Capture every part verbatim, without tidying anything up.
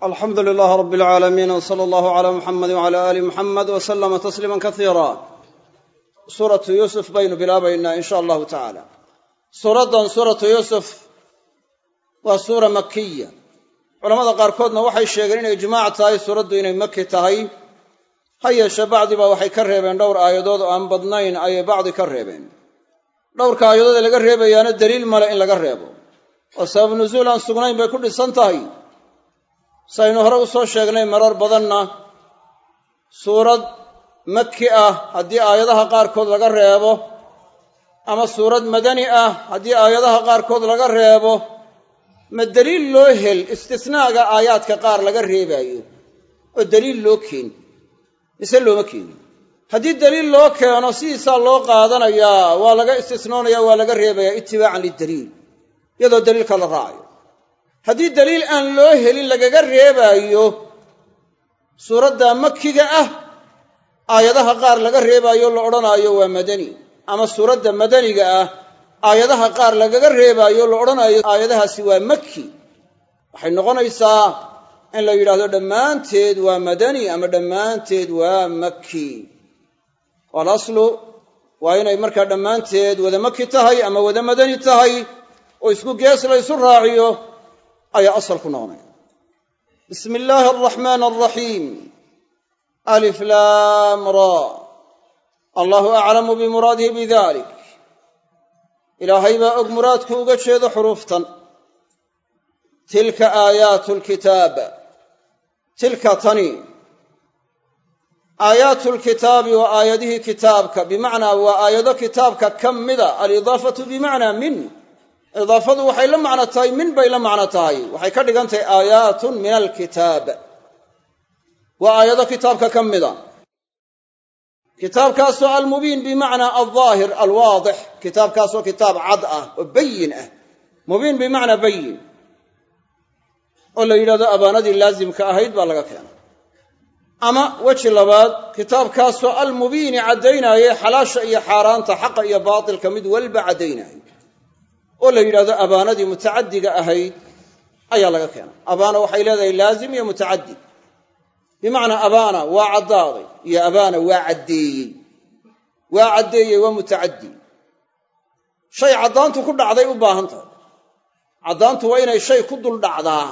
alxamdu lilaah rab alcaalamiin wsala allahu calaa muxamedi wcala aali muxamed wasalama tasliima kasiira suuratu yuusuf baynu bilaabaynaa in sha allahu tacaala suuraddan suuratu yuusuf waa suura makiya culamada qaarkoodna waxay sheegeen inay ijmaac tahay suuraddu inay maki tahay ha yeeshee bacdiba waxay ka reebeen dhowr aayadood oo aan badnayn ayay bacdi ka reebeen dhowrka aayadood ee laga reebayaana daliil male in laga reebo oo sabab nuzuul aan sugnayn bay ku dhisan tahay saynu hore u soo sheegnay marar badanna suurad maki ah haddii aayadaha qaarkood laga reebo ama suurad madani ah haddii aayadaha qaarkood laga reebo ma daliil loo hel istisnaaga aayaadka qaar laga reebaayo oo daliil loo keeni mise looma keeni haddii daliil loo keeno sidiisaa loo qaadanayaa waa laga istisnoonaya waa laga reebayaa itibaacan lidaliil iyadoo daliilka la raacayo haddii daliil aan loo helin lagaga reebaayo suuradda makiga ah aayadaha qaar laga reebaayo la odhanaayo waa madani ama suuradda madaniga ah aayadaha qaar lagaga reebaayo la odhanaayo aayadahaasi waa maki waxay noqonaysaa in la yidhaahdo dhammaanteed waa madani ama dhammaanteed waa maki walaslu waa inay markaa dhammaanteed wada maki tahay ama wada madani tahay oo isku gees la ysu raaciyo ayaa asal ku noqonaya bismi illaahi araxmaan araxiim alif laam ra allahu aclamu bimuraadihi bidalik ilaahay baa og muraadku uga jeedo xuruuftan tilka aayaatu lkitaab tilka tani aayaatu lkitaabi waa aayadihii kitaabka bimacnaa waa aayado kitaabka ka mida alidaafatu bimacnaa min idaafadu waxay la macno tahay min bay la macno tahay waxay ka dhigan tahay aayaatun min alkitaab waa aayado kitaabka ka mida kitaabkaasoo almubiin bimacnaa aldaahir alwaadix kitaabkaasoo kitaab cad ah oo bayin ah mubiin bimacnaa bayin oo la yidhahdo abaanadii laasimka ahayd baa laga keenay ama weji labaad kitaabkaasoo almubiini caddaynayay xalaasha iyo xaaraanta xaqa iyo baatilka mid walba caddaynayay oo la yidhahdo abaanadii mutacaddiga ahayd ayaa laga keenay abaana waxay leedahay laazim iyo mutacaddi bimacnaa abaana waa caddaaday iyo abaana waa caddeeyey waa caddeeyey waa mutacaddi shay caddaantu ku dhacday u baahan tahay caddaantu waa inay shay ku dul dhacdaa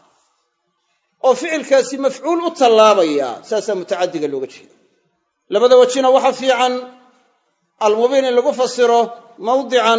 oo ficilkaasi mafcuul u tallaabaya saasaa mutacaddiga looga jeeda labada wejina waxa fiican almubiin in lagu fasiro mawdican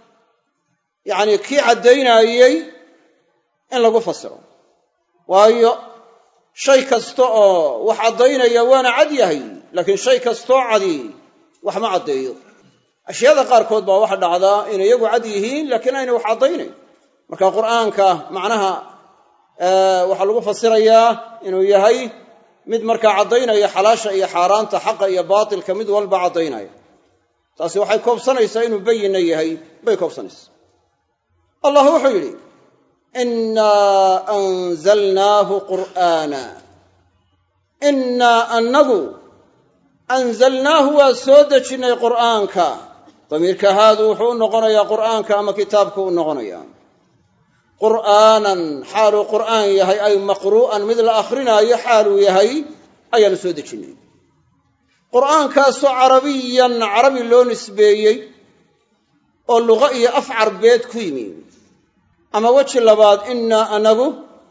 yacni kii caddaynaayey in lagu fasiro waayo shay kasta oo wax caddaynaya waana cad yahay laakiin shay kastoo cadi wax ma caddeeyo ashyaada qaarkood baa waxa dhacdaa inay iyagu cad yihiin laakiin aynay wax caddaynayn marka qur'aanka macnaha waxaa lagu fasirayaa inuu yahay mid markaa caddaynaya xalaasha iyo xaaraanta xaqa iyo baatilka mid walba caddaynaya taasi waxay koobsanaysaa inuu bayinna yahay bay koobsanaysaa allah wuxuu yidhi innaa anzalnaahu qur'aana innaa annagu anzalnaahu waa soo dejinnay qur'aanka damiirka haadu wuxuu u noqonayaa qur'aanka ama kitaabku u noqonayaa qur'aanan xaaluu qur'aan yahay ay maqru'an mid la akhrinaayo xaaluu yahay ayaanu soo dejinnay qur'aankaasoo carabiyan carabi loo nisbeeyey oo luqa iyo af carbeed ku yimi ama weji labaad innaa anagu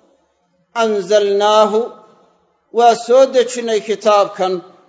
anzalnaahu waa soo dejinnay kitaabkan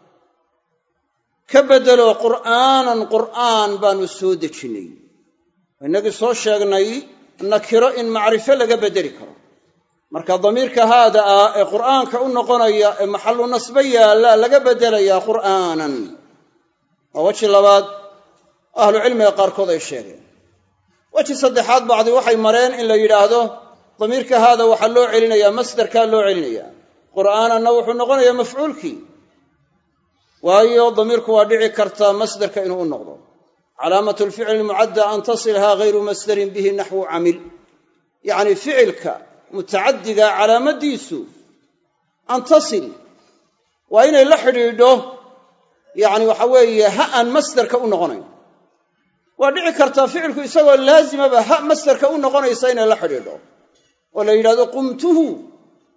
ka beddelo qur'aanan qur'aan baanu soo dejinnay innagii soo sheegnay nakiro in macrifo laga beddeli karo marka damiirka haada ah ee qur'aanka u noqonaya ee maxallu nasbe yaalla laga beddelayaa qur'aanan waa weji labaad ahlucilmiga qaarkood ay sheegeen weji saddexaad bacdi waxay mareen in la yidhaahdo damiirka haada waxaa loo celinayaa masdarkaa loo celinayaa qur'aananna wuxuu noqonayaa mafcuulkii waayo damiirku waa dhici kartaa masdarka inuu u noqdo calaamatu lficli mucadda an tasilhaa hayru masdarin bihi naxwu camil yacni ficilka mutacaddiga calaamadiisu an tasil waa inay la xidhiidho yacni waxa weeye ha aan masdarka u noqonayn waa dhici kartaa ficilku isagoo laazimaba ha masdarka u noqonaysa inay la xidhiidho oo la yidhahdo qumtuhu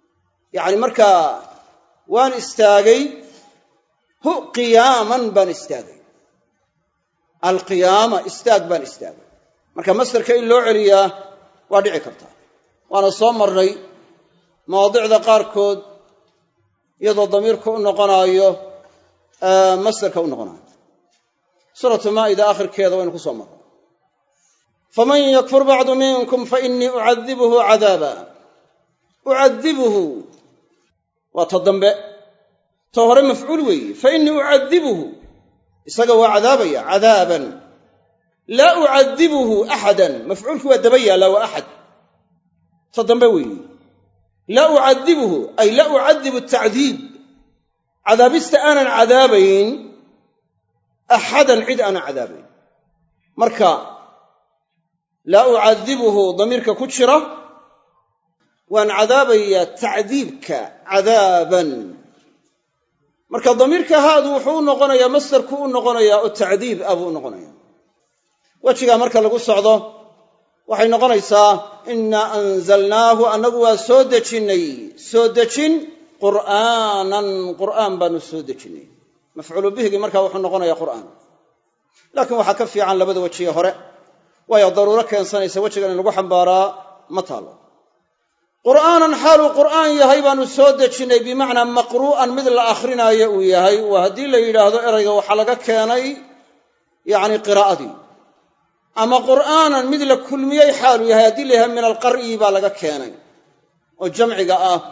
yacni markaa waan istaagay hu qiyaaman baan istaagay alqiyaama istaag baan istaagay marka masdarka in loo celiyaa waa dhici kartaa waana soo marnay mawaadicda qaarkood iyadoo damiirka u noqonaayo masdarka u noqonayo suuratu maa'ida aakhirkeeda waynu ku soo marnay faman yakfur bacdu minkum fainii ucadibuhu cadaaba ucadibuhu waa ta dambe ta hore mafcuul weeye fainii ucadibuhu isaga waa cadaabaya cadaaban laa ucadibuhu axadan mafcuulku waa daba yaalla waa axad ta dambe weeye laa ucadibuhu ay laa ucadibu tacdiib cadaabista aanan cadaabayn axadan cid aanan cadaabayn marka laa ucadibuhu damiirka ku jira waan cadaabayaa tacdiibka cadaaban marka damiirka haadu wuxuu u noqonayaa masdarku u noqonayaa oo tacdiib ah buu u noqonayaa wejigaa marka lagu socdo waxay noqonaysaa innaa anzalnaahu annagu waa soo dejinnay soo dejin qur'aanan qur'aan baanu soo dejinnay mafcuulu bihigii markaa wuxuu noqonayaa qur'aan laakiin waxaa ka fiican labada wejiye hore waayo daruuro keensanaysa wejigan in lagu xambaaraa ma taalo qur'aanan xaaluu qur'aan yahay baanu soo dejinnay bimacnaa maqru'an mid la akhrinaayo uu yahay waa haddii la yidhaahdo erayga waxaa laga keenay yacni qiraa'adii ama qur'aanan mid la kulmiyey xaaluu yahay haddii la yahay min alqar'i baa laga keenay oo jamciga ah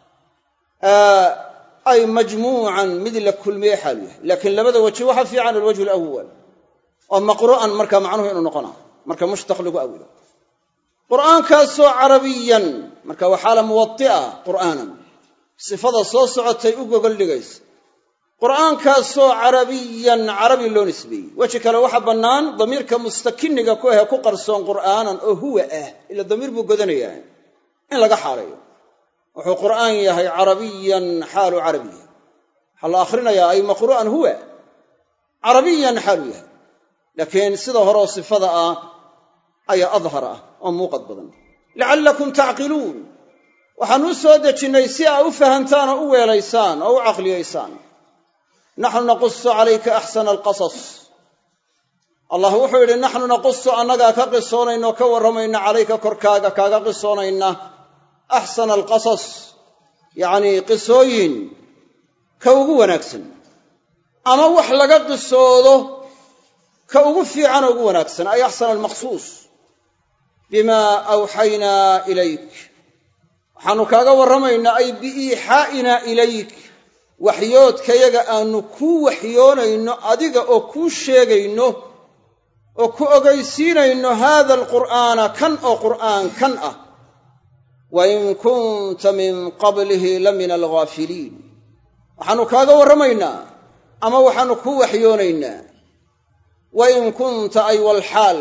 ay majmuucan mid la kulmiyey xaaluu yahay laakiin labada weji waxa fiican alwajhu alawwal oo maqru'an marka macnuhu inuu noqonaa marka mushtaq lagu awilo qur'aankaasoo carabiyan marka waa xaala muwadi'a qur'aanan sifada soo socotay u gogol dhigaysa qur'aankaasoo carabiyan carabi loo nisbeeyey weji kale waxa bannaan damiirka mustakiniga ku ahee ku qarsoon qur'aanan oo huwa ah ila damiir buu godanayaa in laga xaaleeyo wuxuu qur'aan yahay carabiyan xaalu carabiya waxaa la akhrinayaa ay maqru'an huwa carabiyan xaalu yahay laakiin sida horeoo sifada ah ayaa adhar ah oo muuqad badan lacallakum tacqiluun waxaan u soo dejinnay si aa u fahantaan oo u weelaysaan oo u caqliyaysaan naxnu naqusu calayka axsana alqasas allah wuxuu yidhi naxnu naqusu annagaa ka qisoonayna oo ka warramayna calayka korkaaga kaaga qisoonayna axsana alqasas yacnii qisooyin ka ugu wanaagsan ama wax laga qisoodo ka ugu fiican oo ugu wanaagsan ay axsana almaqsuus bimaa awxaynaa ilayk waxaannu kaaga warramaynaa ay biiixaa'inaa ilayk waxyoodkayaga aanu kuu waxyoonayno adiga oo kuu sheegayno oo ku ogaysiinayno haada alqur'aana kan oo qur'aan kan ah wa in kunta min qablihi la min alghaafiliin waxaannu kaaga warramaynaa ama waxaannu kuu waxyoonaynaa wa in kunta ay walxaal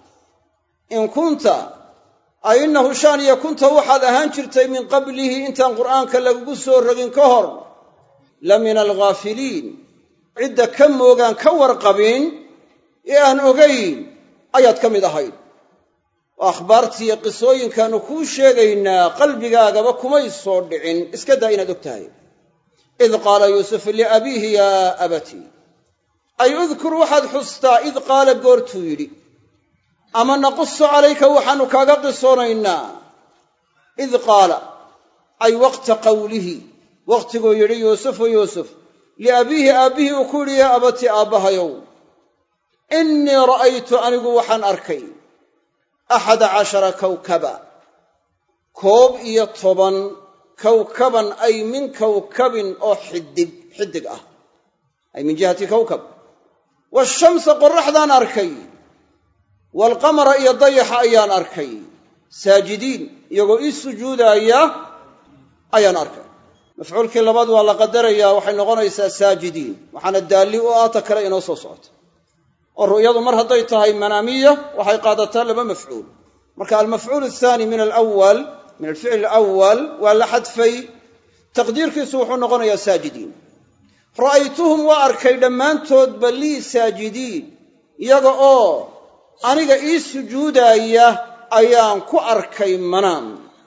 in kunta ay innahu shaaniya kunta waxaad ahaan jirtay min qablihi intaan qur'aanka lagugu soo rogin ka hor la min alghaafiliin cidda ka moogaan ka warqabin ee aan ogayn ayaad ka mid ahayd oo akhbaartiiyo qisooyinkaannu kuu sheegaynaa qalbigaagaba kumay soo dhicin iska daa inaad og tahay id qaala yuusufu liabiihi yaa abatii ay udkur waxaad xustaa id qaala goortuu yidhi ama naqusu calayka waxaannu kaaga qisoonaynaa id qaala ay waqta qawlihi wakhtiguu yidhi yuusufu yuusuf liabiihi aabbihii uu ku yidhi yaa abati aabbahayow innii ra'aytu anigu waxaan arkay axada cashara kawkaba koob iyo toban kawkaban ay min kawkabin oo xidig xidig ah ay min jihati kawkab waashamsa qorraxdaan arkay waalqamara iyo dayaxa ayaan arkay saajidiin iyagoo ii sujuudaaya ayaan arkay mafcuulkii labaad waa la qadarayaa waxay noqonaysaa saajidiin waxaana daalli u aata kale inoo soo socota oo ru'yadu mar hadday tahay manaamiya waxay qaadataa laba mafcuul marka almafcuul athaani min alawal min alficl alawal waa la xadfay taqdiirkiisu wuxuu noqonayaa saajidiin ra'aytuhum waa arkay dhammaantoodba lii saajidiin iyaga oo aniga ii sujuudaaya ayaan ku arkay manaam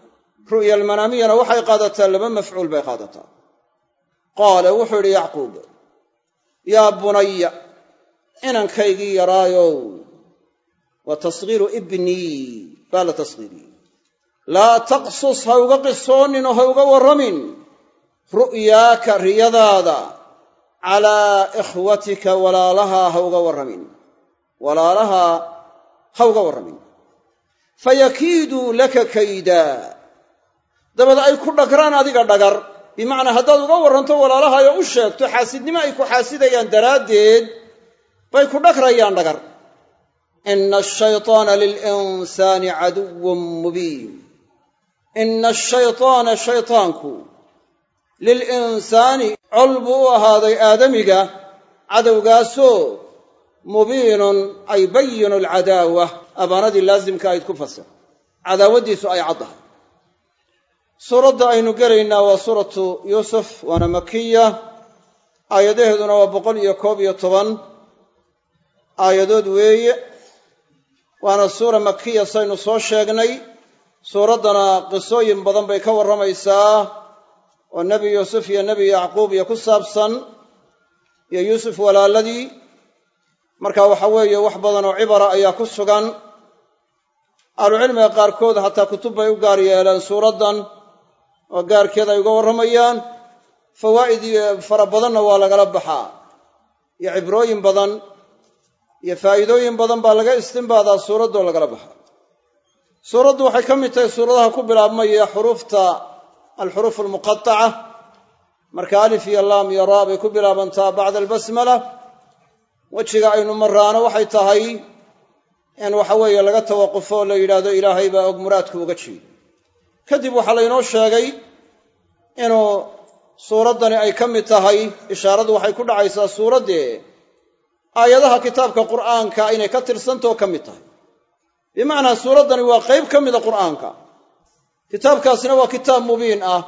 ru'ya almanaamiyana waxay qaadataa laba mafcuul bay qaadataa. qaala wuxuu yidhi yacquub yaa bunaya inankaygii yaraayow wa tasgiiru ibnii baa la tasgiiriyey laa taqsus ha uga qisoonin oo ha uga warramin ru'yaaka riyadaada calaa ikhwatika walaalahaa ha uga warramin walaalahaa ha uga warramin fayakiiduu laka kaydaa dabada ay ku dhagraan adiga dhagar bimacnaa haddaad uga warranto walaalahayo u sheegto xaasidnimo ay ku xaasidayaan daraaddeed bay ku dhagrayaan dhagar. ina ashayطaana lilinsaani caduwun mubiin ina ashayطaana shayطaanku lilinsaani col buu u ahaaday aadamiga cadowgaasoo mubiinun ay bayinu alcadaawa abaanadii laasimka ayd ku fasir cadaawaddiisu ay caddahay. suuradda aynu gelaynaa waa suuratu yuusuf waana makiya aayadaheeduna waa boqol iyo koob iyo toban aayadood weeye waana suura makiya saynu soo sheegnay. suuraddana qisooyin badan bay ka warramaysaa oo nebi yuusuf iyo nebi yacquub iyo ku saabsan iyo yuusuf walaaladii marka waxa weeye wax badan oo cibara ayaa ku sugan. ahlucilmiga qaarkood xataa kutub bay u gaar yeeleen suuraddan oo gaarkeed ay uga warramayaan fawaa'id fara badanna waa lagala baxaa iyo cibrooyin badan iyo faa'iidooyin badan baa laga istimbaadaa suuraddoo lagala baxaa. suuraddu waxay ka mid tahay suuradaha ku bilaabmaya xuruufta alxuruuf almuqataca marka alif iyo laam iyo raa bay ku bilaabantaa bacda albasmala. wejiga aynu maraano waxay tahay in waxa weeye laga tawaqufo oo la yidhaahdo ilaahay baa og muraadku uga jeedo. kadib waxaa laynoo sheegay inuu suuraddani ay ka mid tahay ishaaradu waxay ku dhacaysaa suuraddee aayadaha kitaabka qur'aanka inay ka tirsantao ka mid tahay bimacnaa suuraddani waa qayb ka mida qur'aanka. kitaabkaasina waa kitaab mubiin ah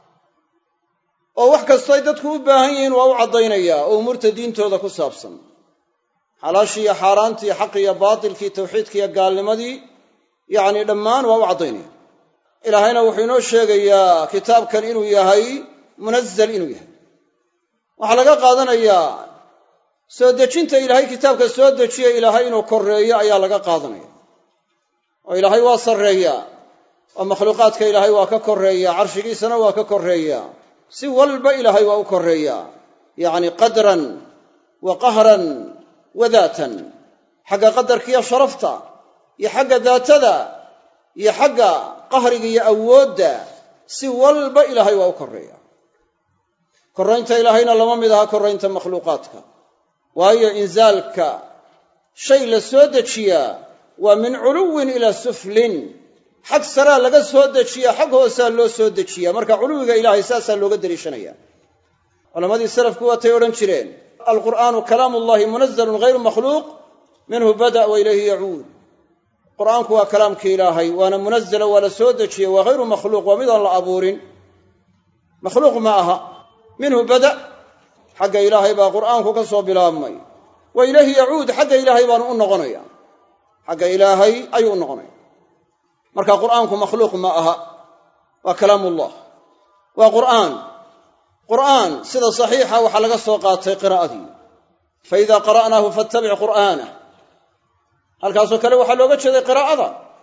oo wax kastoay dadku u baahan yihiin waa u caddaynayaa oo umuurta diintooda ku saabsan xalaashii iyo xaaraantii xaqi iyo baatilkii tawxiidkii iyo gaalnimadii yacnii dhammaan waa u caddaynaya. ilaahayna wuxuu inoo sheegayaa kitaabkan inuu yahay munazal inuu yahay. waxaa laga qaadanayaa soo dejinta ilaahay kitaabka soo dejiya ilaahay inuu korreeyo ayaa laga qaadanaya oo ilaahay waa sarreeyaa oo makhluuqaadka ilaahay waa ka korreeyaa carshigiisana waa ka korreeyaa si walba ilaahay waa u korreeyaa yacni qadran wa qahran wa daatan xagga qadarkiiyo sharafta iyo xagga daatada iyo xagga qahriga iyo awoodda si walba ilaahay waa u korreeya. korraynta ilaahayna lama mid aha korraynta makhluuqaadka waayo inzaalka shay la soo dejiyaa waa min culuwin ilaa suflin xag saraa laga soo dejiyaa xag hoosaa loo soo dejiyaa marka culuwiga ilaahay saasaa looga deliishanaya. culammadii salafku waatay odhan jireen alqur'aanu kalaamullahi munazalun hayru makhluuq minhu bada' wa ilayhi yacuud. qur'aanku waa kalaamkii ilaahay waana munazalo waa la soo dejiyey waa hayru makhluuq waa midaan la abuurin makhluuq ma aha. minhu bada' xagga ilaahay baa qur'aanku ka soo bilaabmay wa ilayhi yacuud xagga ilaahay baanu u noqonaya xagga ilaahay ayuu u noqonaya marka qur'aanku makhluuq ma aha waa kalaamullah waa qur'aan. qur'aan sida saxiixa waxaa laga soo qaatay qiraa'adii fa idaa qara'naahu fattabic qur'aanah halkaasoo kale waxaa looga jeeday qiraa'ada.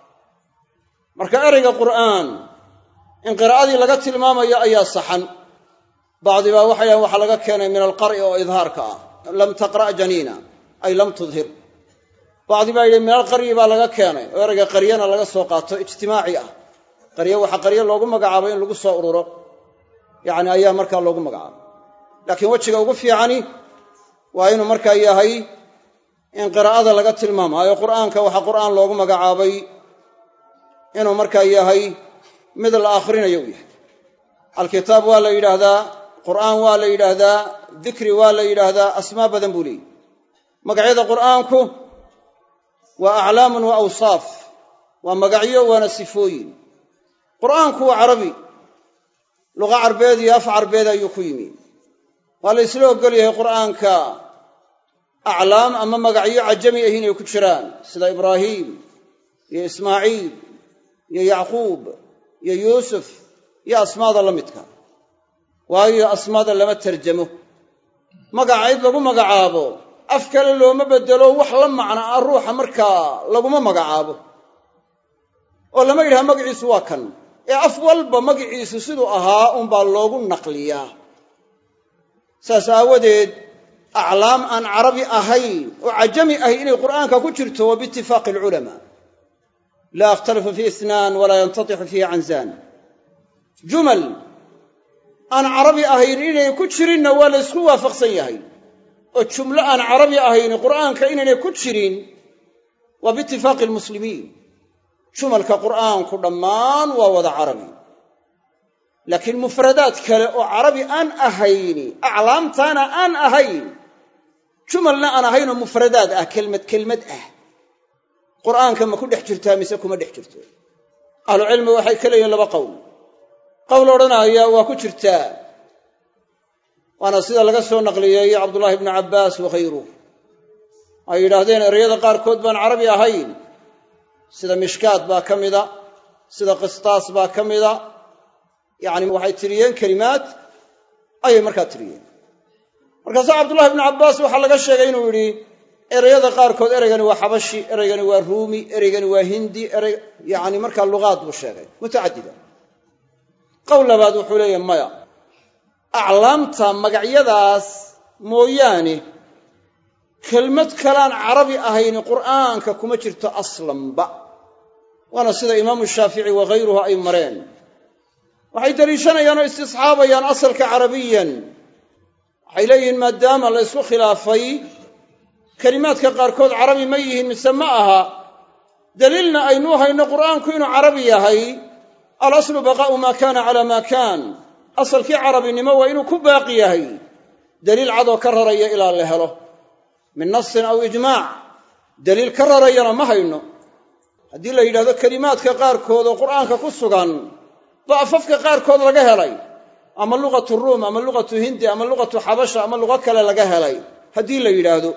marka ereyga qur'aan in qiraa'adii laga tilmaamayo ayaa saxan. bacdi baa waxay ahan waxaa laga keenay min alqar'i oo idhaarka ah lam taqra' janiina ay lam tudhir. bacdi baa yidhi min alqaryi baa laga keenay oo ereyga qaryana laga soo qaato ijtimaaci ah. qaryo waxaa qaryo loogu magacaabay in lagu soo ururo yacni ayaa markaa loogu magacaabay laakiin wejiga ugu fiicani waa inuu markaa yahay in qiraa'ada laga tilmaamaayo qur'aanka waxaa qur'aan loogu magacaabay inuu markaa yahay mid la akhrinayo u yahay. alkitaab waa la yidhaahdaa qur'aan waa la yidhaahdaa dikri waa la yidhaahdaa asmaa badan buu leeyahy. magacyada qur'aanku waa aclaamun wa awsaaf waa magacyo waana sifooyin. qur'aanku waa carabi luqa carbeed iyo af carbeed ayuu ku yimi. waa la isla ogol yahay qur'aanka aclaam ama magacyo cajami ah inay ku jiraan sida ibraahiim iyo ismaaciil iyo yacquub iyo yuusuf iyo asmaada la midka waayo asmaada lama tarjamo magacayd lagu magacaabo af kale looma bedelo wax la macno ah ruuxa markaa laguma magacaabo oo lama yidhaha magaciisu waa kan ee af walba magaciisu siduu ahaa unbaa loogu naqliyaa saas aawadeed aclaam aan carabi ahayn oo cajami ahy inay qur'aanka ku jirto waa biitifaaqi alculamaa laa yakhtalifu fii isnaan walaa yantatixu fiihi canzaan jumal aan carabi ahayn inay ku jirinna waa la ysku waafaqsan yahay oo jumlo aan carabi ahayn qur'aanka inaynay ku jirin waa biitifaaqi almuslimiin jumalka qur'aanku dhammaan waa wada carabi laakiin mufradaad kale oo carabi aan ahayni aclaamtaana aan ahayn jumalna aan ahayn oo mufradaad ah kelmad kelmad ah qur'aanka ma ku dhex jirtaa mise kuma dhex jirto ahlucilmi waxay ka leeyihiin laba qowl qowl odhanaya waa ku jirtaa waana sida laga soo naqliyey cabdullaahi ibnu cabbaas wakhayruh ay yidhaahdeen ereyada qaarkood baan carabi ahayn sida mishkaad baa ka mida sida qistaas baa ka mida yacni waxay tiriyeen kelimaad ayay markaa tiriyeen markaasaa cabdullahi ibnu cabbaas waxaa laga sheegay inuu yidhi ereyada qaarkood ereygani waa xabashi ereygani waa ruumi ereygani waa hindi erey yacni markaa luqaad buu sheegay mutacadida qowl labaad wuxuu leeyahay maya aclaamta magacyadaas mooyaane kelmad kalaan carabi ahayni qur'aanka kuma jirto aslanba waana sida imaamu shaafici wakhayruhu ay mareen waxay deliishanayaan oo istisxaabayaan asalka carabiyan waxay leeyihiin maadaama la ysku khilaafay kelimaadka qaarkood carabi ma yihiin mise ma aha daliilna aynuu hayno qur'aanku inuu carabi yahay alaslu baqaa'u maa kaana calaa maa kaan asalkii carabinimo waa inuu ku baaqi yahay daliil cadoo ka raraya ilaa la helo min nasin aw ijmaac daliil ka rarayana ma hayno haddii la yidhahdo kelimaadka qaarkood oo qur'aanka ku sugan ba afafka qaarkood laga helay ama luqatu ruum ama luqatu hindi ama luqatu xabasha ama luqo kale laga helay haddii la yidhaahdo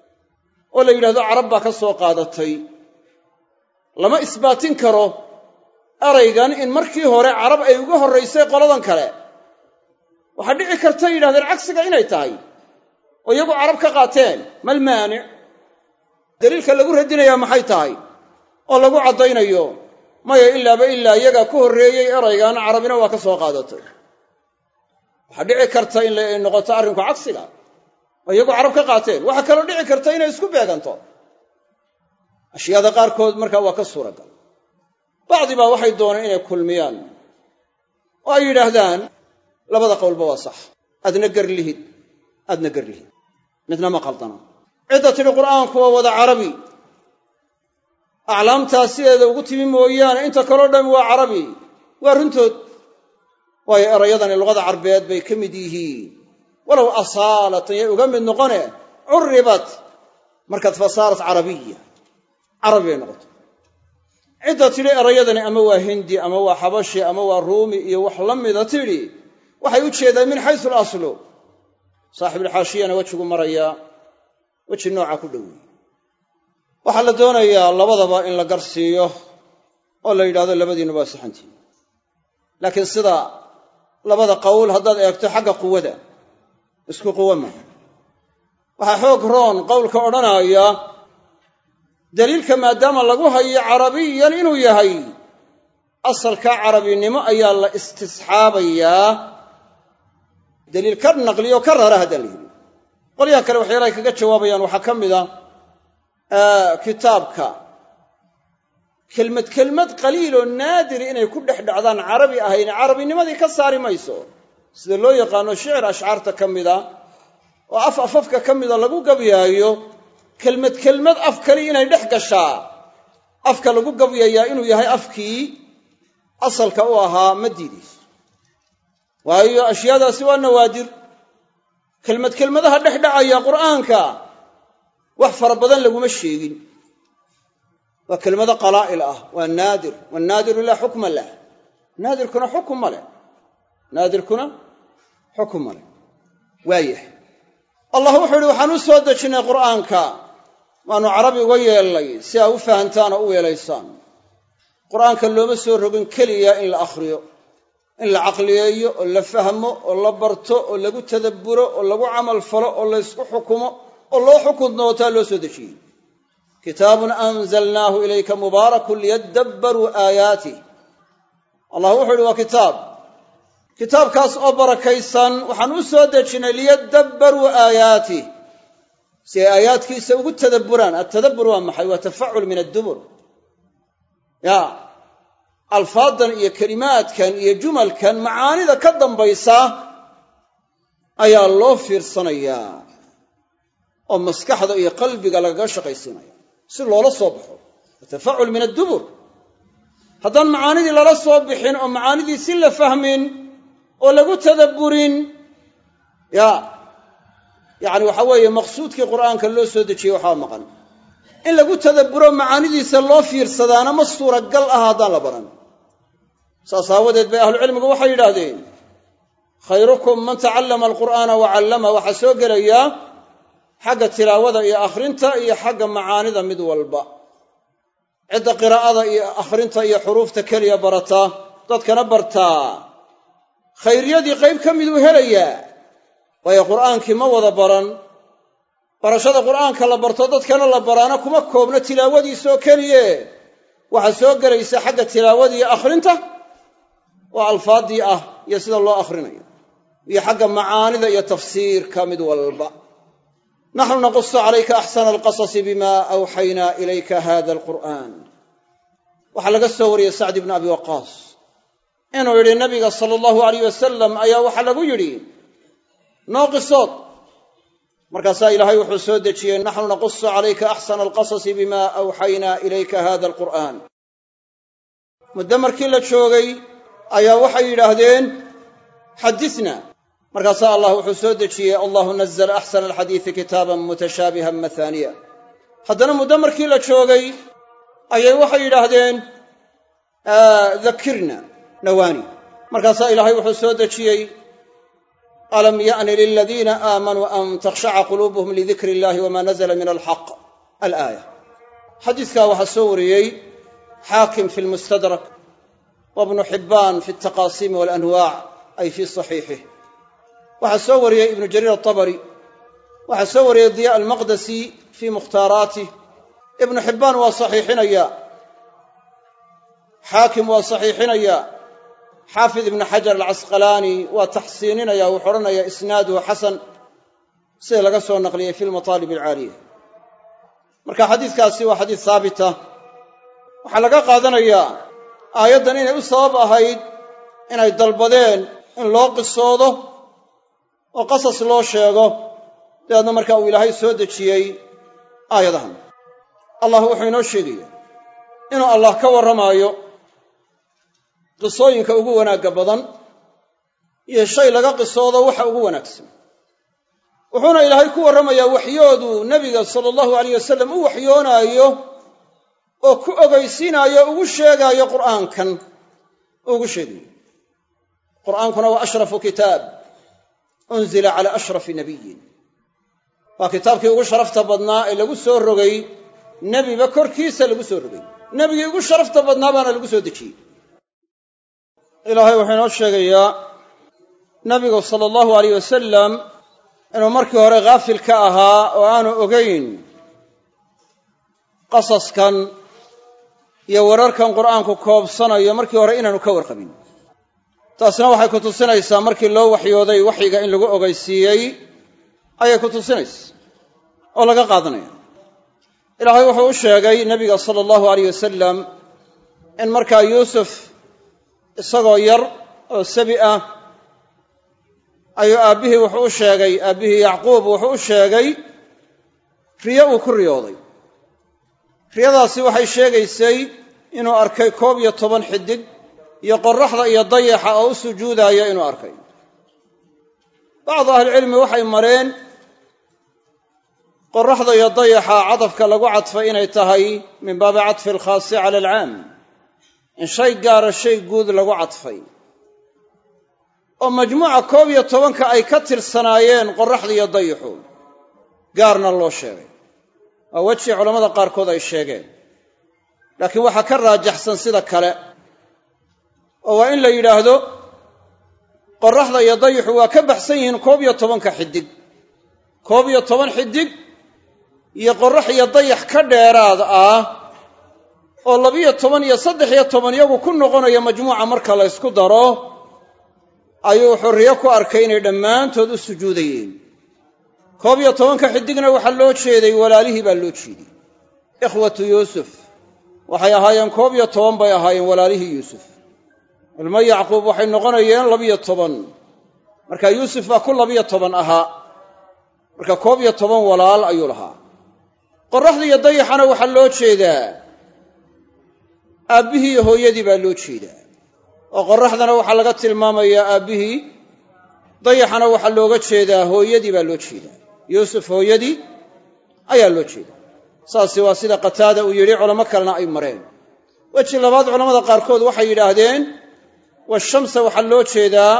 oo la yidhahdo carab baa ka soo qaadatay lama isbaatin karo eraygan in markii hore carab ay uga horraysay qoladan kale waxaa dhici karta yidhahdeen cagsiga inay tahay oo iyagu carab ka qaateen mal maanic daliilka lagu radinayaa maxay tahay oo lagu caddaynayo maya ilaaba ilaa iyagaa ku horreeyey eraygan carabina waa ka soo qaadatay waxaa dhici karta in la noqoto arrinku cagsiga oo iyagu carab ka qaateen waxaa kaloo dhici karta inay isku beeganto ashyaada qaarkood markaa waa ka suuragal bacdi baa waxay dooneen inay kulmiyaan oo ay yidhaahdaan labada qowlba waa sax adna garlihid adna garlihid midna ma qaldana cidda tidhi qur'aanku waa wada carabi aclaamtaas sideeda ugu timi mooyaane inta kaloo dhammi waa carabi waa runtood waayo erayadani luqada carbeed bay ka mid yihiin walow asaalatan yay uga mid noqone curribat markaad fasaarat carabiya carabi bay noqoto cidda tidhi erayadani ama waa hindi ama waa xabashi ama waa ruumi iyo wax la mida tidhi waxay u jeedaan min xaysu alaslu saaxibulxaashiyana wejigu marayaa weji nooca ku dhoweey waxaa la doonayaa labadaba in la garsiiyo oo la yidhahdo labadiinna waa saxantii laakiin sida labada qowl haddaad eegto xagga quwada isku quwo maaha waxaa xoog roon qowlka odhanaya daliilka maadaama lagu hayo carabiyan inuu yahay asalka carabinimo ayaa la istisxaabayaa daliil ka naqliyo ka rara haddaa la yidhi qolyaha kale waxyaalahay kaga jawaabayaan waxaa ka mid a kitaabka kelmad kelmad qaliiloo naadiri inay ku dhex dhacdaan carabi ahayn carabinimadii ka saari mayso sida loo yaqaano shicir ashcaarta ka mida oo af afafka ka mida lagu gabyaayo kelmad kelmad af kali inay dhex gashaa afka lagu gabyayaa inuu yahay afkii asalka u ahaa ma diidayso waayo ashyaadaasi waa nawaadir kelmad kelmadaha dhex dhacaya qur'aanka wax fara badan laguma sheegin waa kelmado qalaa'il ah waa naadir waannaadiru laa xukma lah naadirkuna xukum ma leh naadirkuna xukum ma leh waayahay allah wuxuu yidhi waxaan u soo dejinnay qur'aanka waannu carabi uga yeelnay si aa u fahantaan oo u weelaysaan qur'aanka looma soo rogin keliya in la akhriyo in la caqliyeeyo oo la fahmo oo la barto oo lagu tadabburo oo lagu camal falo oo la isku xukumo oo loo xukun nootaa loo soo dejiyey kitaabun anzalnaahu ilayka mubaarakun liyadabbaruu aayaatih allah wuxuu yidhi waa kitaab kitaabkaas oo barakaysan waxaan u soo dejinay liyadabbaruu aayaatih si ay aayaadkiisa ugu tadabburaan atadabbur waa maxay waa tafacul min addubur ya alfaadan iyo kelimaadkan iyo jumalkan macaanida ka dambaysa ayaa loo fiirsanayaa oo maskaxda iyo qalbiga lagaga shaqaysiinaya si loola soo baxo tafacul min addubur haddaan macaanidii lala soo bixin oo macaanidii si la fahmin oo lagu tadabburin ya yacni waxa weeye maqsuudkii qur'aanka loo soo dejiyey waxaa maqan in lagu tadabburo macaanidiisa loo fiirsadaana ma suuragal ah haddaan la baran saas aawadeed bay ahlucilmigu waxay yidhaahdeen khayrukum man tacallama alqur'aana wa callama waxaa soo gelayaa xagga tilaawada iyo akhrinta iyo xagga macaanida mid walba cidda qiraa'ada iyo akhrinta iyo xuruufta keliya barataa dadkana bartaa khayriyadii qayb ka miduu helayaa waayo qur'aankii ma wada baran barashada qur'aanka la barto dadkana la baraana kuma koobna tilaawadiisoo keliye waxaa soo gelaysa xagga tilaawada iyo akhrinta oo alfaadii ah iyo sida loo akhrinayo iyo xagga macaanida iyo tafsiirka mid walba naxnu naqusu calayka axsana alqasasi bima awxaynaa ilayka hada alqur'aan waxaa laga soo wariyey sacd ibni abi waqaas inuu yidhi nabiga sala allahu alayh wasalam ayaa waxaa lagu yidhi noo qisood markaasaa ilaahay wuxuu soo dejiyey naxnu naqusu calayka axsana alqasasi bima awxaynaa ilayka hada alqur'aan muddo markii la joogay ayaa waxay yidhaahdeen xadisna markaasaa allah wuxuu soo dejiyey allahu nazla axsana alxadiisi kitaaban mutashaabihan mahaaniya haddana muddo markii la joogay ayay waxay yidhaahdeen dakirna nawaani markaasaa ilaahay wuxuu soo dejiyey alam ya'ni liladiina aamanuu an takhshaca quluubuhum lidikri illahi wama nazla min alxaq alaaya xadiiskaa waxaa soo wariyey xaakim fi lmustadrak wabnu xibbaan fi altaqaasiim waalanwaac ay fii saxiixih waxaa soo wariyey ibnu jariir atabari waxaa soo wariyey diya almaqdasi fii mukhtaaraatih ibnu xibbaan waa saxiixinaya xaakim waa saxiixinaya xaafid ibnu xajar alcasqalaani waa taxsiininaya wuxuu odhanaya isnaaduhu xasan sida laga soo naqliyey fi lmataalib alcaaliya marka xadiiskaasi waa xadiis haabita waxaa laga qaadanayaa aayaddan inay u sabab ahayd inay dalbadeen in loo qisoodo oo qasas loo sheego dabeedna markaa uu ilaahay soo dejiyey aayadahan allah wuxuu inoo sheegaya inuu allah ka warramaayo qisooyinka ugu wanaagga badan iyo shay laga qisoodo waxa ugu wanaagsan wuxuuna ilaahay ku warramayaa waxyoodu nebiga sala allahu alayh wasalam u waxyoonaayo oo ku ogaysiinaayo ugu sheegaayo qur'aankan ugu sheegayo qur'aankuna waa ashrafu kitaab unzila calaa ashrafi nabiyin waa kitaabkii ugu sharafta badnaa ee lagu soo rogay nebiba korkiisa lagu soo rogay nebigii ugu sharafta badnaa baana lagu soo dejiyey ilaahay wuxuu inoo sheegayaa nabigu sala allahu alayh wasalam inuu markii hore haafil ka ahaa oo aanu ogayn qasaskan iyo wararkan qur'aanku koobsanayo markii hore inaanu ka warqabin taasna waxay ku tusinaysaa markii loo waxyooday waxyiga in lagu ogeysiiyey ayay ku tusinaysa oo laga qaadanaya ilaahay wuxuu u sheegay nebiga sala allahu alayh wasalam in markaa yuusuf isagoo yar oo sabi ah ayuu aabbihii wuxuu u sheegay aabbihii yacquub wuxuu u sheegay riyo uu ku riyooday riyadaasi waxay sheegaysay inuu arkay koob iyo toban xidig iyo qorraxda iyo dayaxa oo u sujuudaya inuu arkay bacdu ahlicilmi waxay mareen qorraxda iyo dayaxa cadafka lagu cadfay inay tahay min baabi cadfi alkhaasi cala alcaam in shay gaara shay guud lagu cadfay oo majmuuca koob iyo tobanka ay ka tirsanaayeen qorraxda iyo dayaxu gaarna loo sheegay waa weji culammada qaarkood ay sheegeen laakiin waxaa ka raajaxsan sida kale oo waa in la yidhaahdo qorraxda iyo dayixu waa ka baxsan yihiin koob iyo tobanka xidig koob iyo toban xidig iyo qorrax iyo dayax ka dheeraad ah oo labiyo toban iyo saddex iyo toban iyagu ku noqonaya majmuuca marka la ysku daro ayuu xurriyo ku arkay inay dhammaantood u sujuudayeen koob iyo tobanka xidigna waxaa loo jeeday walaalihii baa loo jeeday ikhwatu yuusuf waxay ahaayeen koob iyo toban bay ahaayeen walaalihii yuusuf ilmo yacquub waxay noqonayeen labiyo toban marka yuusuf baa ku labiyo toban ahaa marka koob iyo toban walaal ayuu lahaa qorraxda iyo dayaxana waxaa loo jeedaa aabbihii iyo hooyadii baa loo jeedaa oo qorraxdana waxaa laga tilmaamayaa aabbihii dayaxana waxaa looga jeedaa hooyadii baa loo jeedaa yuusuf hooyadii ayaa loo jeedaa saasi waa sida qataada uu yidhi culamo kalena ay mareen weji labaad culamada qaarkood waxay yidhaahdeen washamsa waxaa loo jeedaa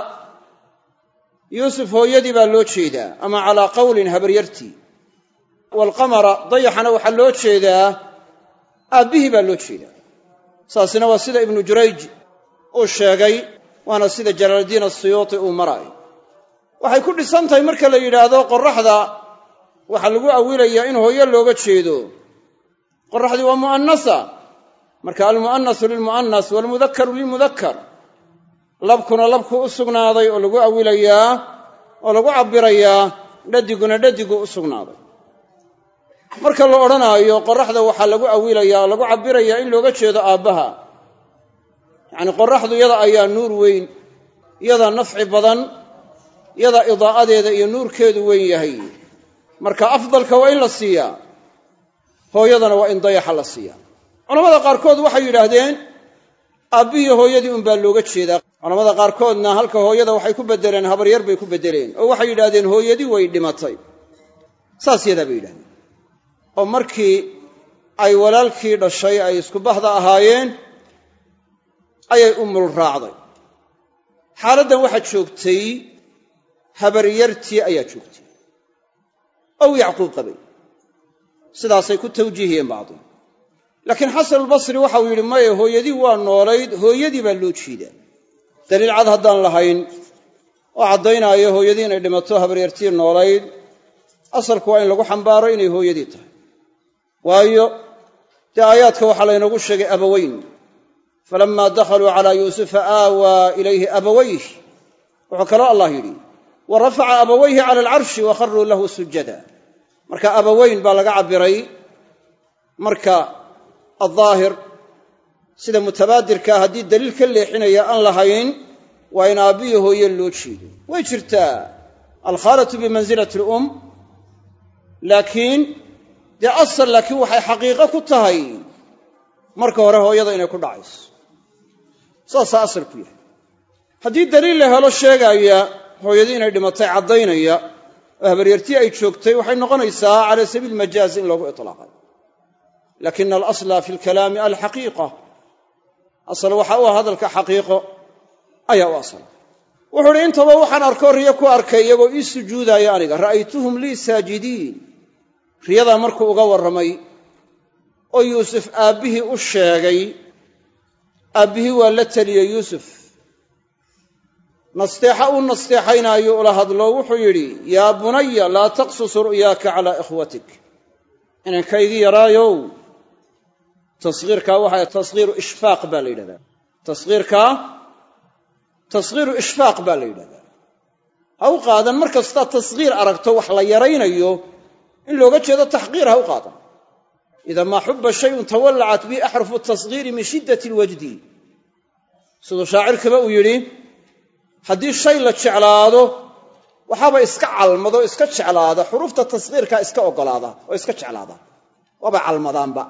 yuusuf hooyadii baa loo jeedaa ama calaa qawlin habaryartii waalqamara dayaxana waxaa loo jeedaa aabbihii baa loo jeedaa saasina waa sida ibnu jurayj uu sheegay waana sida jalaaldiin asiyuuti uu maraayo waxay ku dhisan tahay marka la yidhaahdo qorraxda waxaa lagu awilayaa in hooyo looga jeedo qorraxdii waa mu'annasa marka almu'annasu lilmu'annas waalmudakkaru lilmudakkar labkuna labku u sugnaaday oo lagu awilayaa oo lagu cabbirayaa dhadiguna dhadigu u sugnaaday marka la odhanaayo qorraxda waxaa lagu awilayaa oo lagu cabbirayaa in looga jeedo aabbaha yacni qorraxdu yada ayaa nuur weyn yadaa nafci badan yadaa idaa'adeeda iyo nuurkeedu weyn yahay marka afdalka waa in la siiyaa hooyadana waa in dayaxa la siiyaa culamada qaarkood waxay yidhaahdeen aabbihii hooyadii unbaa looga jeedaa culamada qaarkoodna halka hooyada waxay ku beddeleen habaryar bay ku beddeleen oo waxay yidhahdeen hooyadii way dhimatay saas yadaa bay yidhahdeen oo markii ay walaalkii dhashay ay isku bahda ahaayeen ayay umul raacday xaaladdan waxaa joogtay habaryartii ayaa joogtay ow yacquub qabay sidaasay ku tawjiihiyeen bacdi laakiin xasanulbasri waxau yidhi maye hooyadii waa noolayd hooyadii baa loo jeedaa daliil cad haddaan lahayn oo caddaynaayo hooyadii inay dhimato habaryartii noolayd asalku waa in lagu xambaaro inay hooyadii tahay waayo dee aayaadka waxaa laynoogu sheegay abaweyn falammaa dakhaluu calaa yuusufa aawaa ilayhi abawayh wuxuu kaloo allah yidhi wa rafaca abawayhi cala alcarshi wa kharuu lahu sujada marka abaweyn baa laga cabbiray marka addaahir sida mutabaadirkaa haddii daliil ka leexinaya aan lahayn waa in aabbiyo hooye loo jeedo way jirtaa alkhaalatu bimansilati alum laakiin dee asal laakiin waxay xaqiiqo ku tahay marka hore hooyada inay ku dhacayso saasaa asal ku yahay haddii daliil la helo sheegaya hooyadii inay dhimatay caddaynaya oo habaryartii ay joogtay waxay noqonaysaa cala sabiil majaaz in loogu itlaaqay lakina alasla fi lkalaami alxaqiiqa asal waxa u ah hadalka xaqiiqo ayaa u asala wuxuu uhi intaba waxaan arkoo riyo ku arkay iyagoo ii sujuudaya aniga ra'aytuhum lii saajidiin riyadaa markuu uga warramay oo yuusuf aabbihii u sheegay aabbihii waa la teliyey yuusuf nasteexa uu nasteexaynaayo ula hadlo wuxuu yidhi yaa bunaya laa taqsus ru'yaaka calaa ikhwatik inankaygii yaraayow tashiirkaa waxaa tashiiru ishfaaq baa la yidhahdaa tashiirkaa tashiiru ishfaaq baa la yidhahdaa ha u qaadan mar kastaa tashiir aragto wax la yaraynayo in looga jeedo taxqiir ha u qaadan ida maa xuba shayun tawallacat bi axrufu tashiiri min shiddati alwajdi siduu shaacirkaba uu yidhi haddii shay la jeclaado waxaaba iska calmado iska jeclaada xuruufta tashiirkaa iska oggolaada oo iska jeclaada waaba calmadaanba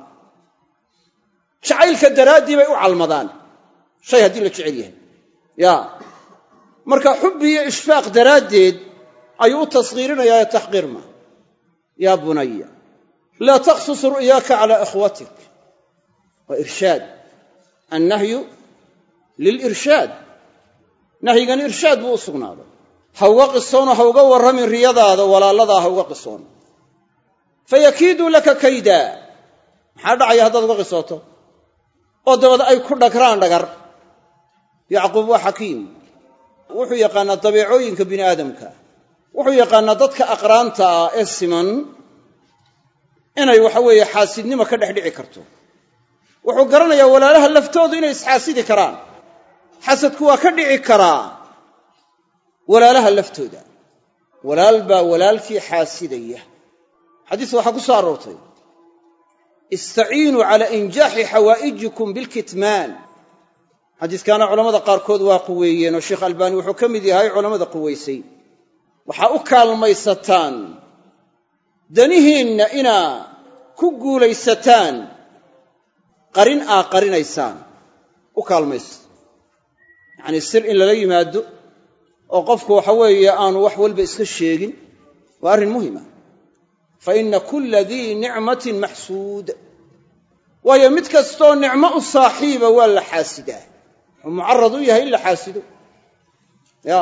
jacaylka daraaddii bay u calmadaan shay haddii la jecel yahay ya marka xubbi iyo ishfaaq daraaddeed ayuu u tashiirinayaa taxqiir ma yaa bunaya laa taqsus ru'yaaka calaa ikhwatik waa irshaad annahyu lilirshaad nahyigan irshaad buu u sugnaaday ha uga qisoono ha uga warramin riyadaada walaaladaa ha uga qisoono fayakiiduu laka kaydaa maxaa dhacaya haddaad uga qisooto oo dabada ay ku dhagraan dhagar. yacquub waa xakiim, wuxuu yaqaanaa dabeecooyinka bini aadamka, wuxuu yaqaanaa dadka aqraanta ah ee siman inay waxa weeye xaasidnimo ka dhex dhici karto. wuxuu garanayaa walaalaha laftoodu inay isxaasidi karaan. xasadku waa ka dhici karaa walaalaha laftooda. walaal baa walaalkii xaasidaya. xadiis waxaa ku soo aroortay istaciinuu cala injaaxi xawaa'ijikum bilkitmaan. xadiiskaana culammada qaarkood waa quweeyeen oo sheekh albaani wuxuu ka mid yahay culammada quweysay. waxaa u kaalmaysataan danihiinna inaa ku guulaysataan qarin aa qarinaysaan u kaalmaysa. yacnii sir in lala yimaado oo qofku waxa weeye aanu wax walba iska sheegin waa arrin muhima. fa inna kulla dii nicmatin maxsuud. waayo mid kastoo nicmo u saaxiiba waa la xaasidaa, wuxuu mucarad u yahay in la xaasido. ya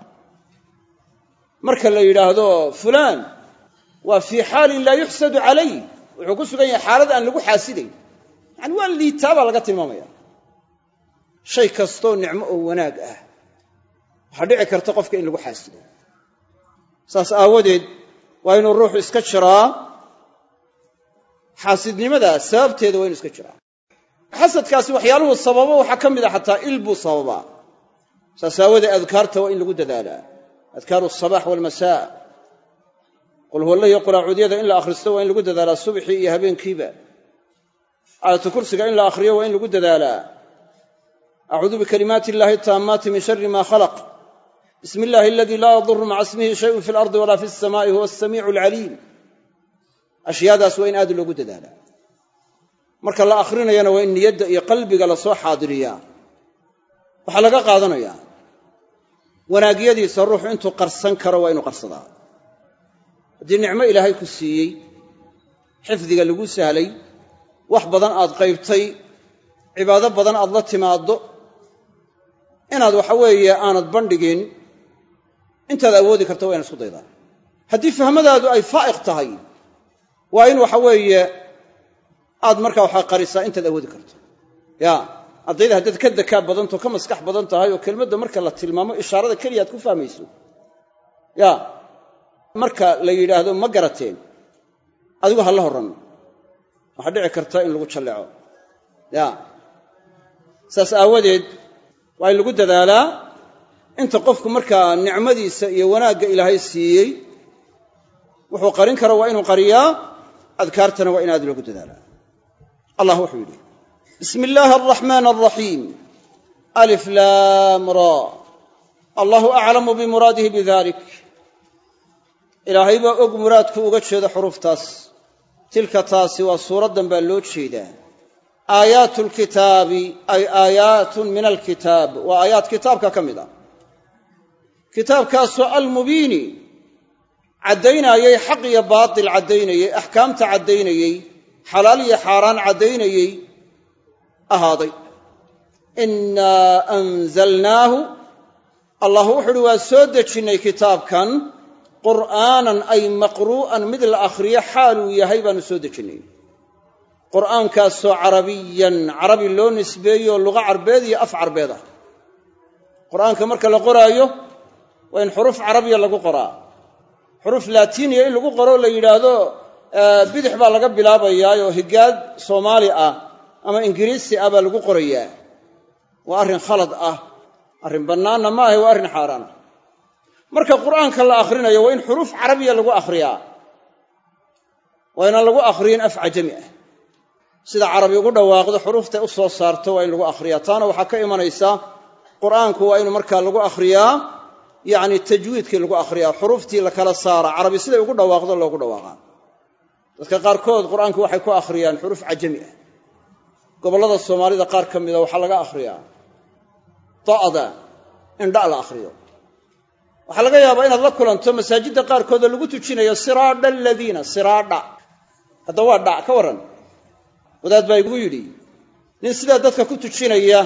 marka la yidhaahdo fulaan waa fii xaalin laa yuxsadu calayh, wuxuu ku sugan yahay xaalad aan lagu xaasidayn. yani waa liitaa baa laga tilmaamaya. shay kastoo nicmo oo wanaag ah waxaa dhici karta qofka in lagu xaasido. saas aawadeed waa inuu ruuxu iska jiraa xaasidnimada sababteeda, waa inuu iska jiraa. xasadkaasi waxyaaluhu sababo waxaa ka mid a xataa il buu sababaa. saas aawadeed adkaarta waa in lagu dadaalaa, adkaaru asabax waalmasaa. qul huwalla iyo qulaacuudyada in la akhristo waa in lagu dadaalaa subxii iyo habeenkiiba. aayatu kursiga in la akhriyo waa in lagu dadaalaa. acuudu bikalimaati illaahi taammaati min shari maa khalaq, bismi illaahi aladii laa yaduru maca ismihi shayun fi lardi walaa fi samaa'i huwa asamiicu alcaliim. ashyaadaas waa in aad loogu dadaalaa. marka la akhrinayana waa in niyadda iyo qalbiga lasoo xaadiriyaa. waxaa laga qaadanayaa wanaagyadiisa ruuxu intuu qarsan karo waa inuu qarsadaa. haddii nicmo ilaahay ku siiyey, xifdiga lagu sahlay, wax badan aad qaybtay, cibaado badan aad la timaaddo, inaad waxa weeye aanad bandhigin, intaad awoodi karto waa inaad isku daydaa. haddii fahmadaadu ay faa'iq tahay, waa in waxa weeye aad markaa waxaa qarisaa intaad awoodi karto. ya ardayda haddaad ka dakaa badanto ka maskax badan tahay oo kelmadda marka la tilmaamo ishaarada keliya aad ku fahmayso, ya marka la yidhaahdo ma garateen, adigu ha la horran, waxaa dhici karta in lagu jalleeco. ya saas aawadeed waa in lagu dadaalaa inta qofku markaa nicmadiisa iyo wanaagga ilaahay siiyey wuxuu qarin karo waa inuu qariyaa. adkaartana waa in aad loogu dadaalaa. allah wuxuu yidhi bismi illaahi alraxmaan alraxiim alif laam ra allahu aclamu bimuraadihi bidalik. ilaahay baa og muraadku uga jeeda xuruftaas. tilka taasi waa suuraddan baa loo jeedaa. aayaatu lkitaabi ay aayaatun min alkitaab, waa aayaad kitaabka ka mid ah. kitaabkaasoo almubiini caddaynayey, xaq iyo baatil caddaynayey, axkaamta caddaynayey, xalaal iyo xaaraan caddaynayey ahaaday. innaa anzalnaahu, allah wuxu uhi waa soo dejinnay kitaabkan qur'aanan ay maqru'an mid la akhriyo xaaluu yahay baanu soo dejinnay. qur'aankaasoo carabiyan, carabi loo nisbeeyo luqa carbeed iyo af carbeed ah. qur'aanka marka la qoraayo waa in xuruf carabiya lagu qoraa. xuruf laatiiniya in lagu qoro la yidhaahdo bidix baa laga bilaabayaayoo higaad soomaali ah ama ingiriisi ah baa lagu qorayaa, waa arrin khalad ah. arrin bannaanna ma ahe, waa arrin xaaraan ah. marka qur'aanka la akhrinayo waa in xuruf carabiya lagu akhriyaa, waa inaan lagu akhriyin af cajami ah. sida carabi ugu dhawaaqdo xuruftay u soo saarto waa in lagu akhriyaa. taana waxaa ka imanaysa qur'aanku waa inu markaa lagu akhriyaa, yacni tajwiidkii lagu akhriyaa, xuruftii la kala saara, carabi siday ugu dhawaaqdo loogu dhawaaqaa. dadka qaarkood qur'aanku waxay ku akhriyaan xuruf cajami ah. gobollada soomaalida qaar ka mida waxaa laga akhriyaa da'da in dha' la akhriyo. waxaa laga yaabaa inaad la kulanto masaajidda qaarkoodoo lagu tujinayo siraadha aladiina, siraadha, hadda waa dha' ka warran. wadaad baa igu yidhi nin sidaa dadka ku tujinaya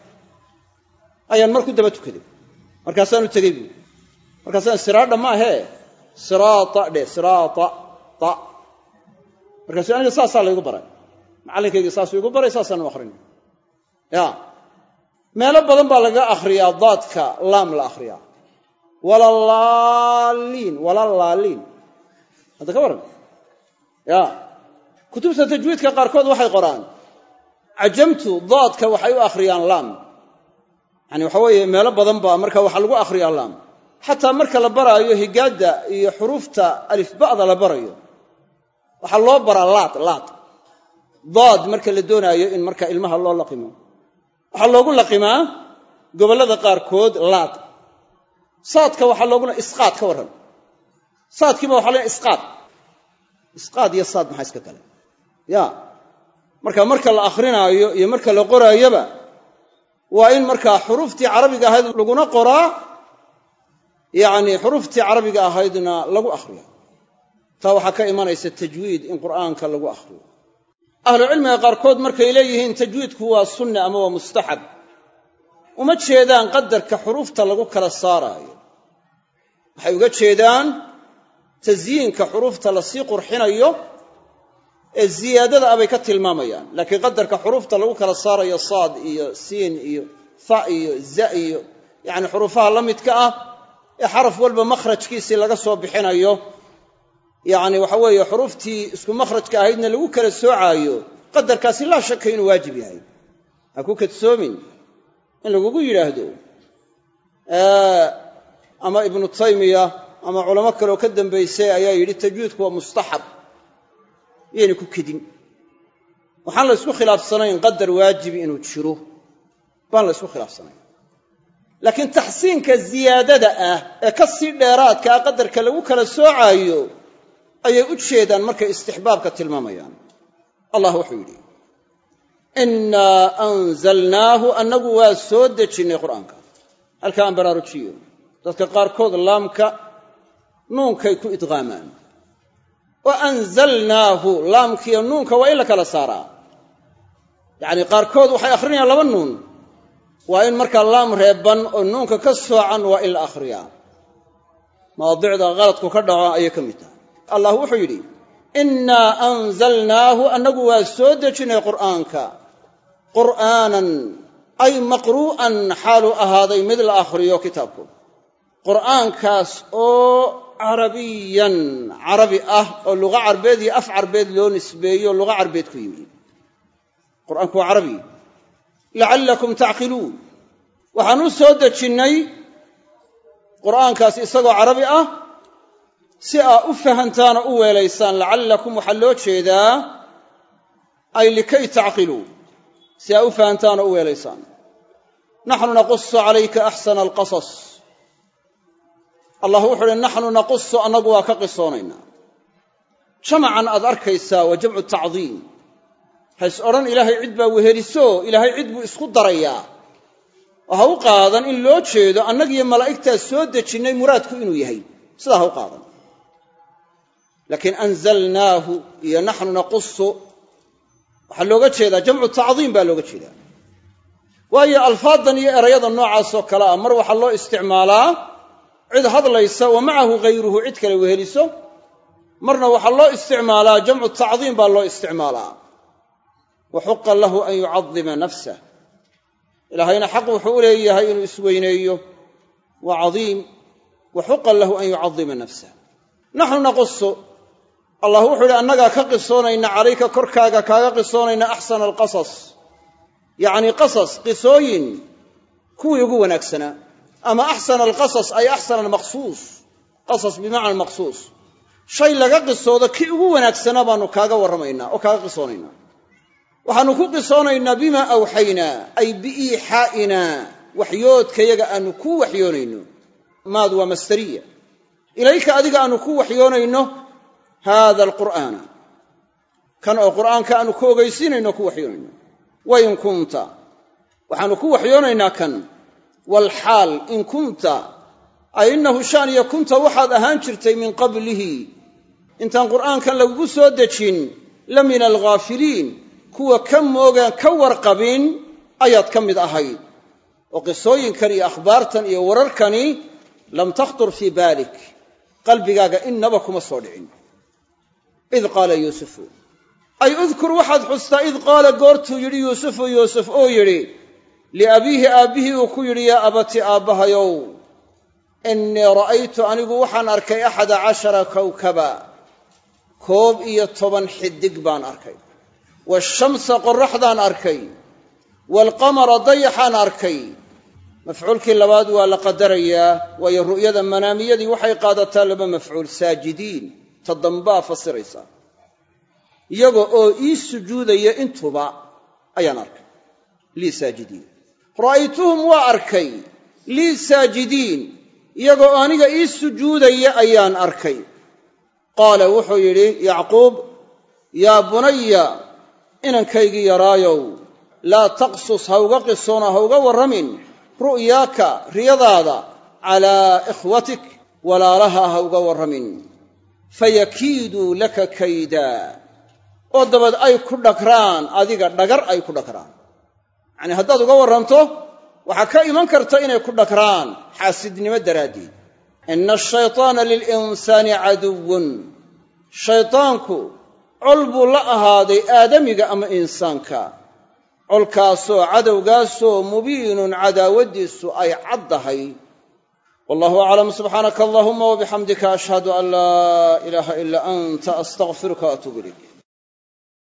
ayaan mar ku daba tukaday, markaasaanu tegey buui. markaasaan siraadha ma ahee siraata dhe, siraata ta. markaasu aniga saasaa laygu baray, macallinkayga saasuu igu baray, saasaanu akhrinay. ya meelo badan baa laga akhriyaa daadka laam la akhriyaa walalaaliin walalaaliin hadda ka waran ya kutubta tajwiidka qaarkood waxay qoraan cajamtu daadka waxay u akhriyaan laam yani waxa weeye meelo badan baa marka waxa lagu akhriyaa laam xataa marka la baraayo higaada iyo xuruufta alifba'da la barayo waxa loo baraa laad laad daad marka la doonaayo in marka ilmaha loo laqimo waxa loogu laqimaa gobollada qaarkood laad saadka waxa looguna isqaad ka waran saadkiiba waxa la isqaad isqaad iyo saad maxay iska kale ya marka marka la akhrinaayo iyo marka la qoraayaba waa in marka xuruuftii carabiga ahayd laguna qoraa yani xuruuftii carabiga ahaydna lagu akhriyo taa waxaa ka imanaysa tajwiid in qur'aanka lagu akhriyo ahlu cilmiga qaarkood markay leeyihiin tajwiidku waa sunna ama waa mustaxab uma jeedaan qadarka xuruufta lagu kala saaraayo waxay uga jeedaan tasyiinka xuruufta la sii qurxinayo ee ziyaadada abay ka tilmaamayaan laakiin qadarka xuruufta lagu kala saarayo saad iyo siin iyo fa iyo za iyo yani xuruufaha la midka ah ee xaraf walba makhrajkiisii laga soo bixinayo yani waxa weeye xuruuftii isku makhrajka ahaydna lagu kala soocaayo qadarkaasi laa shaka inuu waajib yahay ha ku kadsoomin in lagugu yidhaahdo ama ibnu taymiya ama culamo kaleoo ka dambaysay ayaa yidhi tajwiidku waa mustaxab iyayna ku kedin waxaan la isku khilaafsanayn qadar waajibi inuu jiro baan la isku khilaafsanayn laakiin taxsiinka ziyaadada ah ee ka sii dheeraadka ah qadarka lagu kala soocaayo ayay u jeedaan markay istixbaabka tilmaamayaan allah wuxuu yidhi innaa anzalnaahu annagu waa soo dejinnay qur'aanka halka aan baraarujiyo dadka qaarkood laamka nuunkay ku idqaamaan wa anzalnaahu laamkiiyo nuunka waa in la kala saaraa yacni qaarkood waxay akhrinayaan laba nuun waa in markaa laam reeban oo nuunka ka soocan waa in la akhriyaa mawaadicda qaladku ka dhaco ayay ka mid tahay allah wuxuu yidhi innaa anzalnaahu annagu waa soo dejinnay qur'aanka qur'aanan ay maqru'an xaaluu ahaaday mid la akhriyo kitaabku qur'aankaas oo carabiyan carabi ah oo luqa carbeed iyo af carbeed loo nisbeeyo luqa carbeed ku yimi qur'aanku waa carabi lacallakum tacqiluun waxaan u soo dejinnay qur'aankaas isagoo carabi ah si aa u fahantaan oo u weelaysaan lacallakum waxaa loo jeedaa ay likay tacqiluu si aa u fahantaan oo u weelaysaan naxnu naqusu calayka axsana alqasas allah wuxuu uhi naxnu naqusu annagu waa ka qisoonaynaa jamacan aad arkaysaa waa jamcu tacdiim hays odhan ilaahay cid baa weheliso ilaahay cid buu isku darayaa oo ha u qaadan in loo jeedo annagiyo malaa'igtaa soo dejinnay muraadku inuu yahay sidaa ha u qaadan laakiin anzalnaahu iyo naxnu naqusu waxaa looga jeedaa jamcu tacdiim baa looga jeedaa waayo alfaadan iyo erayada noocaasoo kale ah mar waxaa loo isticmaalaa cid hadlaysa wa macahu hayruhu cid kale weheliso marna waxaa loo isticmaalaa jamcu tacdiim baa loo isticmaalaa wa xuqa lahu an yucadima nafsah ilaahayna xaq wuxuu u leeyahay inuu isweyneeyo waa cadiim wa xuqa lahu an yucadima nafsah naxnu naqusu allah wuxuu idhi annagaa ka qisoonayna calayka korkaaga kaaga qisoonayna axsana alqasas yacni qasas qisooyin kuwii ugu wanaagsanaa ama axsana alqasas ay axsana almaqsuus qasas bimacna almaqsuus shay laga qisoodo kii ugu wanaagsanaa baanu kaaga warramaynaa oo kaaga qisoonaynaa waxaannu ku qisoonaynaa bimaa awxaynaa ay biiixaa'inaa waxyoodkayaga aanu ku waxyoonayno maadu waa masdariya ilayka adiga aanu ku waxyoonayno haada alqur'aana kan oo qur'aanka aanu ku ogaysiinayno ku waxyoonayno wain kunta waxaannu ku waxyoonaynaa kan walxaal in kunta ay innahu shaaniya kunta waxaad ahaan jirtay min qablihi intaan qur'aankan lagugu soo dejin la min alghaafiliin kuwa ka moogaan ka warqabin ayaad ka mid ahayd oo qisooyinkan iyo akhbaartan iyo wararkani lam takhtur fii baalik qalbigaaga innaba kuma soo dhicin id qaala yuusufu ay udkur waxaad xustaa id qaala goortuu yidhi yuusufu yuusuf oo yidhi liabiihi aabbihii uu ku yidhi yaa abati aabbahayow innii ra'aytu anigu waxaan arkay axada cashara kawkaba koob iyo toban xidig baan arkay waashamsa qorraxdaan arkay waalqamara dayaxaan arkay mafcuulkii labaad waa la qadarayaa waayo ru'yada manaamiyadii waxay qaadataa laba mafcuul saajidiin ta dambaa fasiraysaa iyaga oo ii sujuudaya intuba ayaan arkay lii saajidiin ra'aytuhum waa arkay lii saajidiin iyaga oo aniga ii sujuudaya ayaan arkay qaala wuxuu yidhi yacquub yaa bunaya inankaygii yaraayow laa taqsus ha uga qisoona ha uga warramin ru'yaaka riyadaada calaa ikhwatik walaalaha ha uga warramin fayakiiduu laka kaydaa oo dabad ay ku dhagraan adiga dhagar ay ku dhagraan yacnii haddaad uga warranto waxaa ka iman karta inay ku dhagraan xaasidnimo daraaddeed ina ashaytaana lilinsaani caduwun shaytaanku col buu la ahaaday aadamiga ama insaanka colkaasoo cadowgaasoo mubiinun cadaawaddiisu ay caddahay wallahu aclam subxaanaka allahuma wabixamdika ashhadu an laa ilaaha ilaa anta astaqfiruka waatuubu ilayk